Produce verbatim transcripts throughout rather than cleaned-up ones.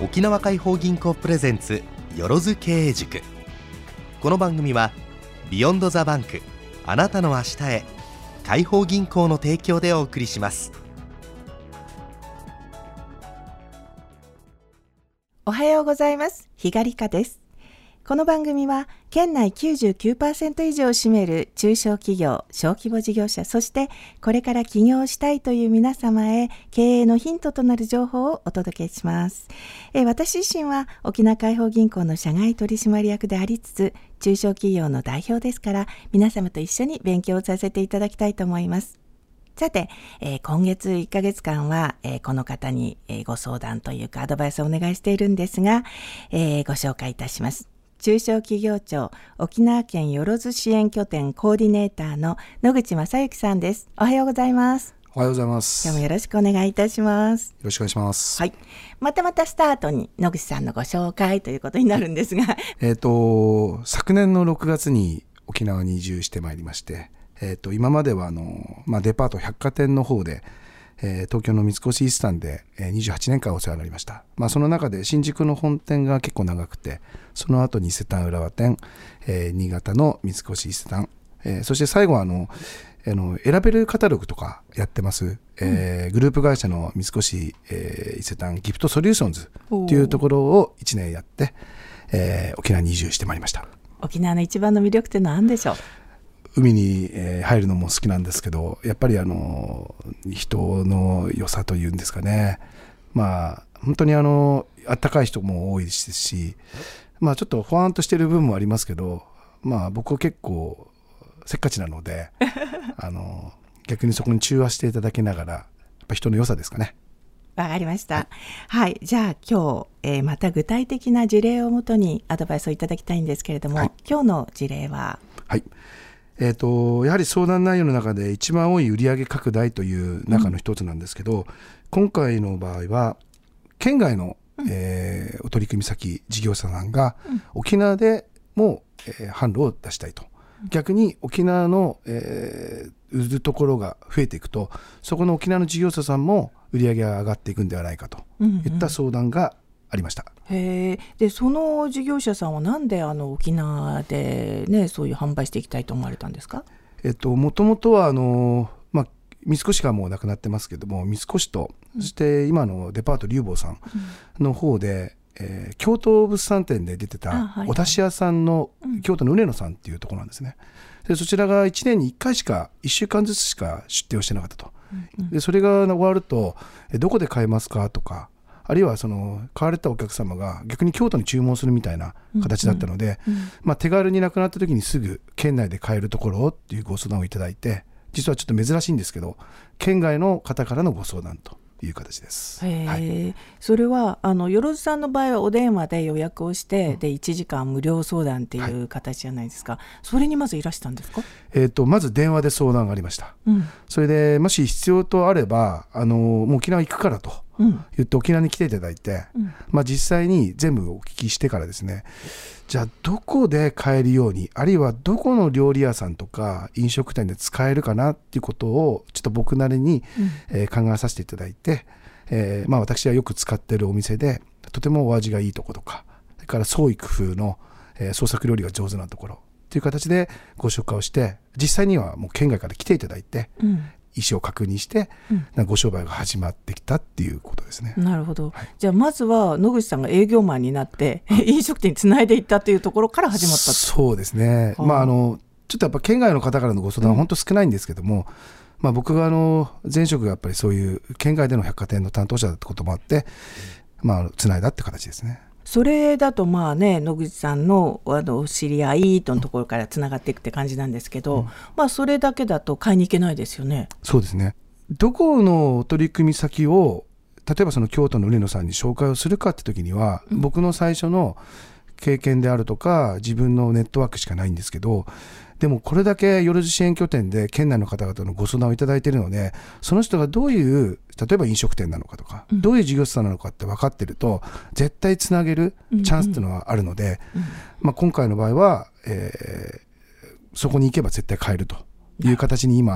沖縄解放銀行プレゼンツよろず経営塾。この番組はビヨンドザバンク、あなたの明日へ、解放銀行の提供でお送りします。 おはようございます。ひがりかです。この番組は県内 きゅうじゅうきゅうパーセント 以上を占める中小企業、小規模事業者、そしてこれから起業したいという皆様へ経営のヒントとなる情報をお届けします。え私自身は沖縄解放銀行の社外取締役でありつつ、中小企業の代表ですから、皆様と一緒に勉強させていただきたいと思います。さて、えー、今月いっかげつかんは、えー、この方に、えー、ご相談というかアドバイスをお願いしているんですが、えー、ご紹介いたします。中小企業庁沖縄県よろず支援拠点コーディネーターの野口正幸さんです。おはようございます。 おはようございます。 今日もよろしくお願いいたします。 よろしくお願いします。 はい。またまたスタートに野口さんのご紹介ということになるんですがえっと昨年のろくがつに沖縄に移住してまいりまして、えっと今まではあの、まあ、デパート百貨店の方で、えー、東京の三越伊勢丹で、えー、にじゅうはちねんかんお世話になりました。まあ、その中で新宿の本店が結構長くて、その後に伊勢丹浦和店、えー、新潟の三越伊勢丹、えー、そして最後はあの、あの選べるカタログとかやってます、えーうん、グループ会社の三越、えー、伊勢丹ギフトソリューションズというところをいちねんやって、えー、沖縄に移住してまいりました。 沖縄の一番の魅力って何でしょう？ 海に入るのも好きなんですけど、やっぱりあの人の良さというんですかね、まあ本当にあのあったかい人も多いですし、まあちょっとほわんとしてる部分もありますけど、まあ僕は結構せっかちなのであの逆にそこに中和していただきながら、やっぱ人の良さですかね。 わかりました。はい、はい、じゃあ今日、えー、また具体的な事例をもとにアドバイスをいただきたいんですけれども、はい、今日の事例は、 はいえー、とやはり相談内容の中で一番多い売上拡大という中の一つなんですけど、うん、今回の場合は県外の、うんえー、お取り組み先事業者さんが沖縄でも、えー、販路を出したいと、うん、逆に沖縄の、えー、売るところが増えていくと、そこの沖縄の事業者さんも売上が上がっていくんではないかといった相談がありました。 うんうん、へでその事業者さんはなんであの沖縄で、ね、そういう販売していきたいと思われたんですか？ えっと、もともとはあの、まあ、三越がもうなくなってますけども、三越と、うん、そして今のデパート龍坊さんの方で、うんえー、京都物産展で出てたお出汁屋さんの、はいはい、京都の上野さんっていうところなんですね。でそちらがいちねんにいっかいしかいっしゅうかんずつしか出店をしてなかったと、うんうん、でそれが終わるとどこで買えますかとか、あるいはその買われたお客様が逆に京都に注文するみたいな形だったので、うんうんまあ、手軽になくなった時にすぐ県内で買えるところをっていうご相談をいただいて、実はちょっと珍しいんですけど県外の方からのご相談という形です。 へ、 はい、 それはあのよろずさんの場合はお電話で予約をして、うん、でいちじかん無料相談っていう形じゃないですか、はい、それにまずいらしたんですか？ えー、とまず電話で相談がありました、うん、それでもし必要とあればあのもう沖縄行くからと言って沖縄に来ていただいて、うんまあ、実際に全部お聞きしてからですね、じゃあどこで買えるように、あるいはどこの料理屋さんとか飲食店で使えるかなっていうことをちょっと僕なりに、うんえー、考えさせていただいて、えーまあ、私はよく使っているお店でとてもお味がいいところとか、それから創意工夫の、えー、創作料理が上手なところという形でご紹介をして、実際にはもう県外から来ていただいて、うん意思を確認して、うん、ご商売が始まってきたっていうことですね。 なるほど、はい、じゃあまずは野口さんが営業マンになって飲食店につないでいったというところから始まった。 そうですね、まあ、あのちょっとやっぱ県外の方からのご相談は本当少ないんですけども、うんまあ、僕があの前職がやっぱりそういう県外での百貨店の担当者だったこともあって、うんまあ、つないだって形ですね。 それだとまあね、野口さん の, あの知り合いとのところからつながっていくって感じなんですけど、うんまあ、それだけだと買いに行けないですよね。 そうですね。どこの取り組み先を例えばその京都の上野さんに紹介をするかって時には、うん、僕の最初の経験であるとか自分のネットワークしかないんですけど、でもこれだけよろず支援拠点で県内の方々のご相談をいただいているので、その人がどういう例えば飲食店なのかとか、うん、どういう事業者さんなのかって分かってると絶対つなげるチャンスっていうのはあるので、うんうんまあ、今回の場合は、えー、そこに行けば絶対買えるという形に今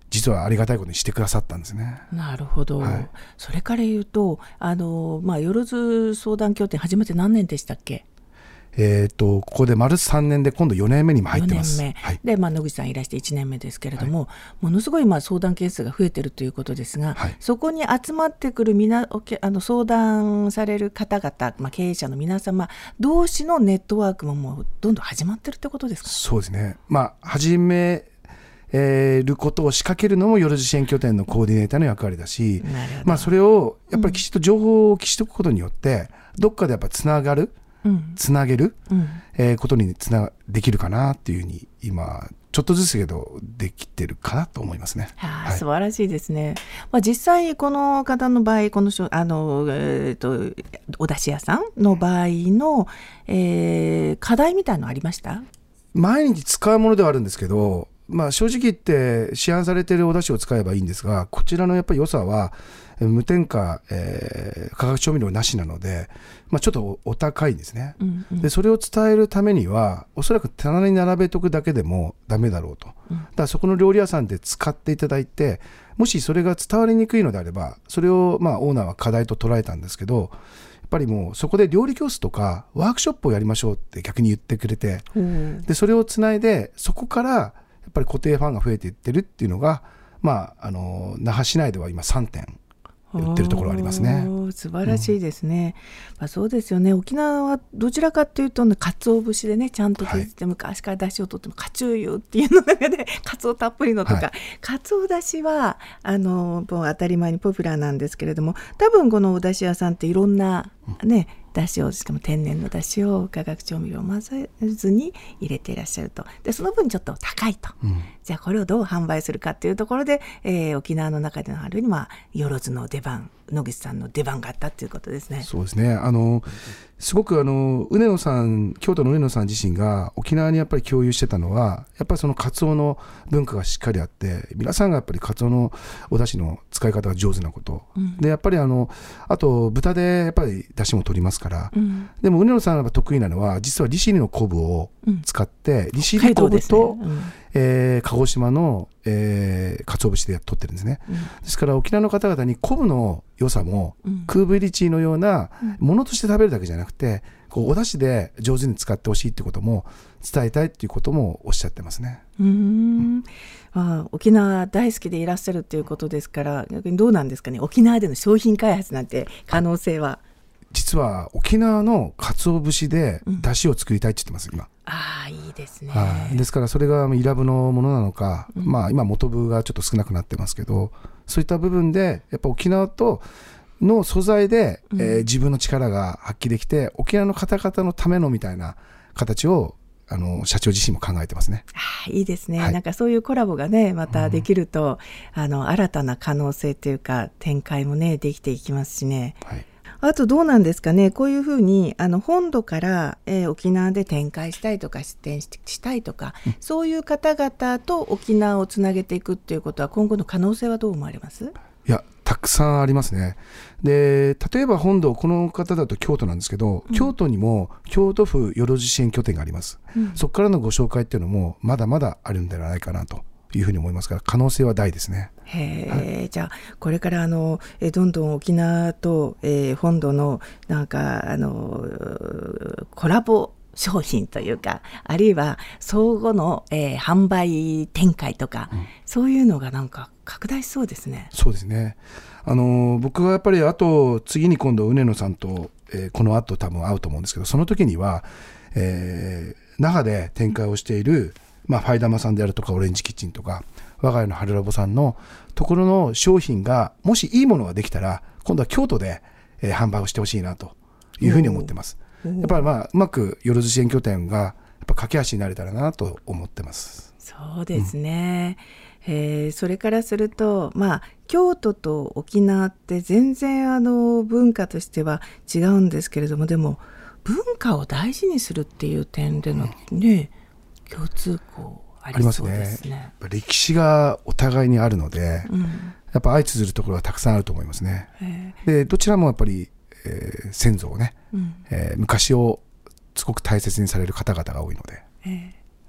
実はありがたいことにしてくださったんですね。 なるほど、はい、それから言うとあの、まあ、よろず相談協定始めて何年でしたっけ？ えー、とここで丸さんねんで今度よねんめにも入ってます。 よねんめ、はい、で、まあ、野口さんいらしていちねんめですけれども、はい、ものすごいまあ相談件数が増えているということですが、はい、そこに集まってくるみなあの相談される方々、まあ、経営者の皆様同士のネットワークももうどんどん始まってるってことですか？ そうですね、まあ、始めえー、ることを仕掛けるのもよろず支援拠点のコーディネーターの役割だし、まあ、それをやっぱりきちっと情報をきちっとくことによって、うん、どっかでやっぱつながる、うん、つなげる、うんえー、ことにつなできるかなっていうふうに今ちょっとずつけどできてるかなと思いますね。 はあ、はい、素晴らしいですね。まあ、実際この方の場合このあの、えー、とお出汁屋さんの場合の、えー、課題みたいなのありました？ 毎日使うものではあるんですけど、まあ、正直言って市販されているお出汁を使えばいいんですが、こちらのやっぱり良さは無添加、えー、化学調味料なしなので、まあ、ちょっと お, お高いんですね、うんうん、でそれを伝えるためにはおそらく棚に並べとくだけでもダメだろうと、うん、だからそこの料理屋さんで使っていただいて、もしそれが伝わりにくいのであればそれをまあオーナーは課題と捉えたんですけど、やっぱりもうそこで料理教室とかワークショップをやりましょうって逆に言ってくれて、うん、でそれをつないでそこからやっぱり固定ファンが増えていってるっていうのが、まあ、あの那覇市内では今さんてん売ってるところありますね。 素晴らしいですね、うんまあ、そうですよね。沖縄はどちらかというと鰹節でねちゃんと削って、はい、昔から出汁を取ってもカチューユっていうの中で鰹たっぷりのとか、はい、鰹だしはあのもう当たり前にポピュラーなんですけれども、多分このお出汁屋さんっていろんなね、うん出汁をしかも天然の出汁を化学調味料を混ぜずに入れていらっしゃると。でその分ちょっと高いと、うん、じゃあこれをどう販売するかっていうところで、えー、沖縄の中でのあるにはよろずの出番、野口さんの出番があったっていうことですね。 そうですね、あのすごくあの畝野さん京都の畝野さん自身が沖縄にやっぱり共有してたのは、やっぱりそのカツオの文化がしっかりあって、皆さんがやっぱりカツオのお出汁の使い方が上手なこと、うん、でやっぱりあのあと豚でやっぱり出汁も取りますから、うん、でも畝野さんが得意なのは実は利尻の昆布を使って、うん、利尻昆布と、ねうんえー、鹿児島の、えー、鰹節で取ってるんですね、うん、ですから沖縄の方々に昆布の良さも、うん、クーブリチーのようなものとして食べるだけじゃなくて、こうお出汁で上手に使ってほしいということも伝えたいということもおっしゃってますね。 うーん、うんあ沖縄大好きでいらっしゃるということですから、逆にどうなんですかね、沖縄での商品開発なんて可能性は。 実は沖縄の鰹節で出汁を作りたいって言ってます、今。 ああいいですね。 ですからそれがイラブのものなのか、うんまあ、今元部がちょっと少なくなってますけど、そういった部分でやっぱ沖縄との素材で、うんえー、自分の力が発揮できて、沖縄の方々のためのみたいな形をあの社長自身も考えてますね。 あいいですね、はい、なんかそういうコラボがねまたできると、うん、あの新たな可能性というか展開もねできていきますしね、はい、あとどうなんですかね、こういうふうにあの本土から、えー、沖縄で展開したいとか出店 し, したいとか、うん、そういう方々と沖縄をつなげていくっていうことは今後の可能性はどう思われます？ いやたくさんありますね。で例えば本土、この方だと京都なんですけど、うん、京都にも京都府よろず支援拠点があります、うん、そこからのご紹介っていうのもまだまだあるんではないかなというふうに思いますから、可能性は大ですね。 へー、はい、じゃあこれからあのえどんどん沖縄と、えー、本土のなんかあのコラボ商品というか、あるいは相互の、えー、販売展開とか、うん、そういうのがなんか拡大しそうですね。 そうですね、あの僕はやっぱりあと次に今度畝野さんと、えー、この後多分会うと思うんですけど、その時には、えー、那覇で展開をしている、まあ、ファイダマさんであるとかオレンジキッチンとか我が家の春ラボさんのところの商品がもしいいものができたら今度は京都で、えー、販売をしてほしいなというふうに思ってます。やっぱり、まあ、うまくよろず支援拠点がやっぱ架け橋になれたらなと思ってます。 そうですね、うんえー、それからすると、まあ、京都と沖縄って全然あの文化としては違うんですけれども、でも文化を大事にするっていう点での、ねうん、共通項ありそうですね。 やっぱ歴史がお互いにあるので、うん、やっぱ相通ずるところはたくさんあると思いますね。でどちらもやっぱりえー、先祖をね、うんえー、昔をすごく大切にされる方々が多いので、えー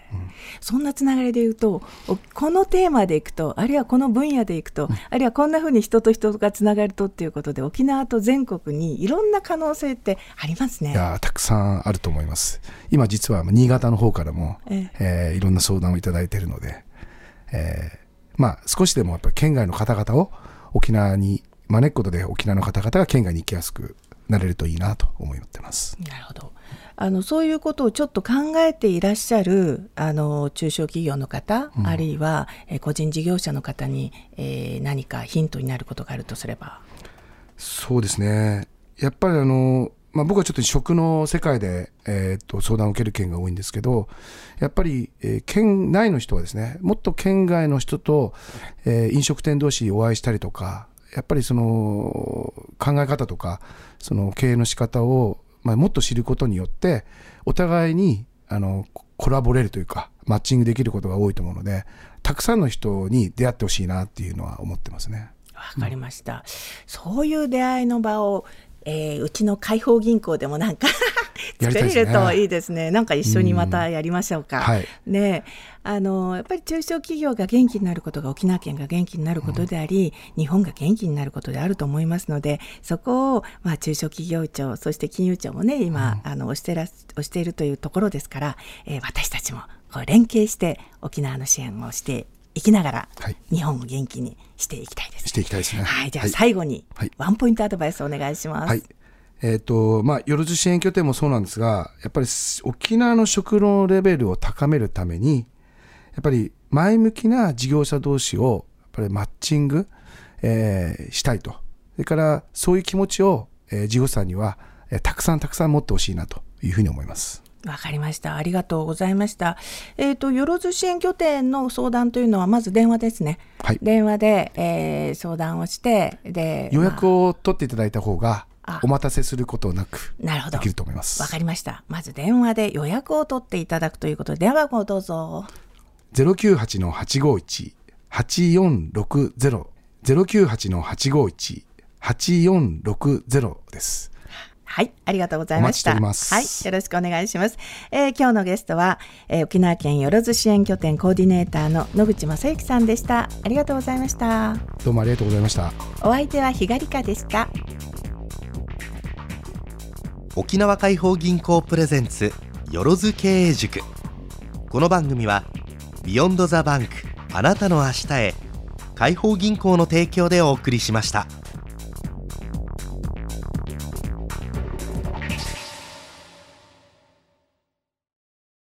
うん、そんなつながりでいうとこのテーマでいくと、あるいはこの分野でいくと、うん、あるいはこんなふうに人と人がつながるとっていうことで、沖縄と全国にいろんな可能性ってありますね。 いやたくさんあると思います。今実は新潟の方からも、えええー、いろんな相談をいただいているので、えーまあ、少しでもやっぱり県外の方々を沖縄に招くことで、沖縄の方々が県外に行きやすくなれるといいなと思ってます。 なるほど。あのそういうことをちょっと考えていらっしゃるあの中小企業の方、うん、あるいは、え個人事業者の方に、えー、何かヒントになることがあるとすれば。 そうですね、やっぱりあの、まあ、僕はちょっと食の世界で、えー、と相談を受ける件が多いんですけど、やっぱり、えー、県内の人はですね、もっと県外の人と、えー、飲食店同士お会いしたりとか、やっぱりその考え方とかその経営の仕方をまあ、もっと知ることによってお互いにあのコラボれるというかマッチングできることが多いと思うので、たくさんの人に出会ってほしいなっていうのは思ってますね。 わかりました、うん、そういう出会いの場を、えー、うちの開放銀行でもなんか作れるといいですね。なんか一緒にまたやりましょうか、うんはい、ね、あのやっぱり中小企業が元気になることが沖縄県が元気になることであり、うん、日本が元気になることであると思いますので、そこを、まあ、中小企業庁そして金融庁もね今、うん、あの推してら推しているというところですから、えー、私たちもこう連携して沖縄の支援をしていきながら、はい、日本を元気にしていきたいです。 していきたいですね。 はい、じゃあ最後に、はい、ワンポイントアドバイスをお願いします。 はい、えーとまあ、よろず支援拠点もそうなんですが、やっぱり沖縄の食のレベルを高めるためにやっぱり前向きな事業者同士をやっぱりマッチング、えー、したいと。それからそういう気持ちを、えー、事業者には、えー、たくさんたくさん持ってほしいなというふうに思います。 わかりました。ありがとうございました。えーと、よろず支援拠点の相談というのはまず電話ですね。はい、電話で、えー、相談をしてで予約を取っていただいた方が、まあ、お待たせすることなくできると思います。 わかりました。まず電話で予約を取っていただくということで、電話番号どうぞ。 ゼロきゅうはちのはちごいちはちよんろくゼロ ゼロきゅうはちのはちごいちはちよんろくゼロです。 はい、ありがとうございました。 お待ちしております。 はい、よろしくお願いします。えー、今日のゲストは、えー、沖縄県よろず支援拠点コーディネーターの野口正幸さんでした。ありがとうございました。 どうもありがとうございました。 お相手はひがりかでした。 沖縄開放銀行プレゼンツよろず経営塾。この番組はビヨンドザバンクあなたの明日へ開放銀行の提供でお送りしました。